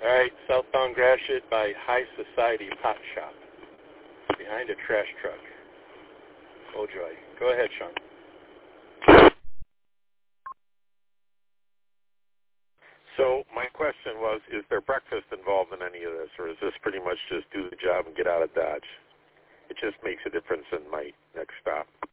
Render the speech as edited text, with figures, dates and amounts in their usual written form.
All right, southbound Gratiot by High Society Pot Shop, behind a trash truck. Oh, joy. Go ahead, Sean. So my question was, is there breakfast involved in any of this, or is this pretty much just do the job and get out of Dodge? It just makes a difference in my next stop.